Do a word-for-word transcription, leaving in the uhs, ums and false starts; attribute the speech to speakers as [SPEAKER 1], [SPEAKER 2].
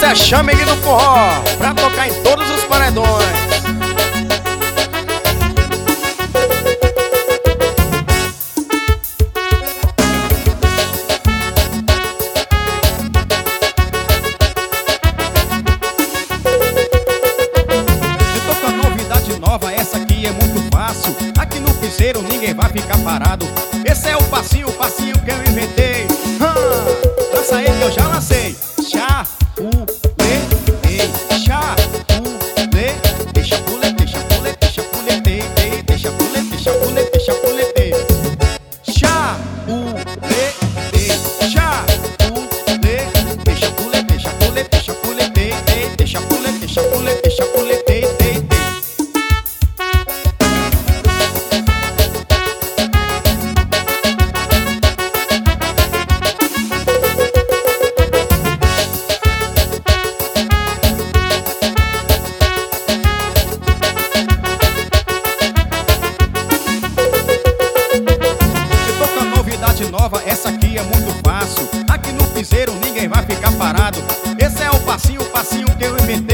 [SPEAKER 1] Essa é a Chamegue do Forró, pra tocar em todos os paredões.
[SPEAKER 2] Essa aqui é muito fácil. Aqui no piseiro ninguém vai ficar parado. Esse é o passinho, o passinho que eu inventei. Hum, lança aí que eu já lancei. Chá, u, le, ei. Chá, u, le, deixa pule, deixa pule, deixa pule, dei, dei, deixa pule, deixa pule, deixa pule, dei. Chá, u, le, ei. Chá, u, le, deixa pule, deixa pule, deixa pule, dei, dei, deixa pule, deixa pule, deixa pule, dei, dei, dei. Nova, essa aqui é muito fácil. Aqui no piseiro ninguém vai ficar parado. Esse é o passinho, o passinho que eu inventei.